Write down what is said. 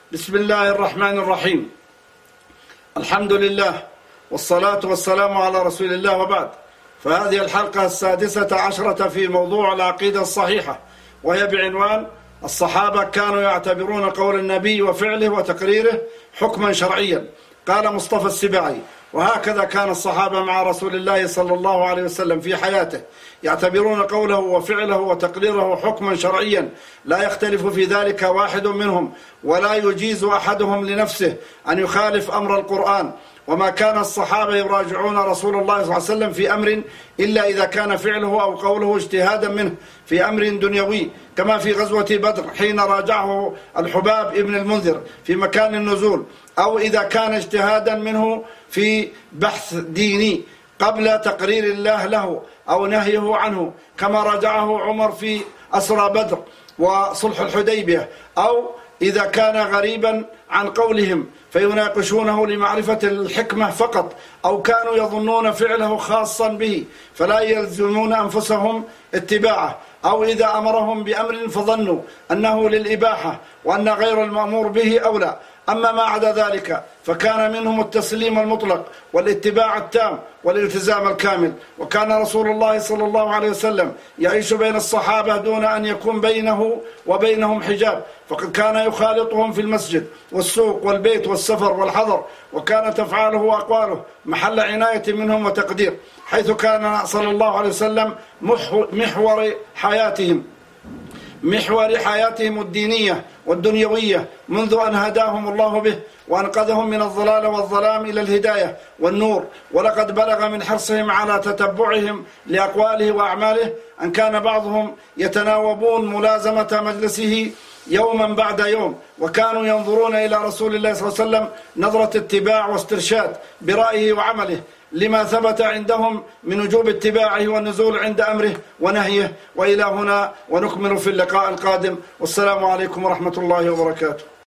بسم الله الرحمن الرحيم. الحمد لله والصلاة والسلام على رسول الله، وبعد. فهذه الحلقة 16 في موضوع العقيدة الصحيحة، وهي بعنوان الصحابة كانوا يعتبرون قول النبي وفعله وتقريره حكما شرعيا. قال مصطفى السباعي: وهكذا كان الصحابة مع رسول الله صلى الله عليه وسلم في حياته، يعتبرون قوله وفعله وتقريره حكما شرعيا، لا يختلف في ذلك واحد منهم، ولا يجيز أحدهم لنفسه أن يخالف أمر القرآن. وما كان الصحابة يراجعون رسول الله صلى الله عليه وسلم في أمر إلا إذا كان فعله أو قوله اجتهادا منه في أمر دنيوي، كما في غزوة بدر حين راجعه الحباب ابن المنذر في مكان النزول، أو إذا كان اجتهادا منه في بحث ديني قبل تقرير الله له أو نهيه عنه، كما راجعه عمر في أسرى بدر وصلح الحديبية، أو إذا كان غريبا عن قولهم فيناقشونه لمعرفة الحكمة فقط، أو كانوا يظنون فعله خاصا به فلا يلزمون أنفسهم اتباعه، أو إذا أمرهم بأمر فظنوا أنه للإباحة وأن غير المأمور به أولى. أما ما عدا ذلك فكان منهم التسليم المطلق والاتباع التام والالتزام الكامل. وكان رسول الله صلى الله عليه وسلم يعيش بين الصحابة دون أن يكون بينه وبينهم حجاب، فقد كان يخالطهم في المسجد والسوق والبيت والسفر والحضر، وكانت أفعاله وأقواله محل عناية منهم وتقدير، حيث كان صلى الله عليه وسلم محور حياتهم الدينية والدنيوية منذ أن هداهم الله به وأنقذهم من الضلال والظلام إلى الهداية والنور. ولقد بلغ من حرصهم على تتبعهم لأقواله وأعماله أن كان بعضهم يتناوبون ملازمة مجلسه يوما بعد يوم، وكانوا ينظرون إلى رسول الله صلى الله عليه وسلم نظرة اتباع واسترشاد برأيه وعمله، لما ثبت عندهم من وجوب اتباعه والنزول عند أمره ونهيه. وإلى هنا، ونكمل في اللقاء القادم، والسلام عليكم ورحمة الله وبركاته.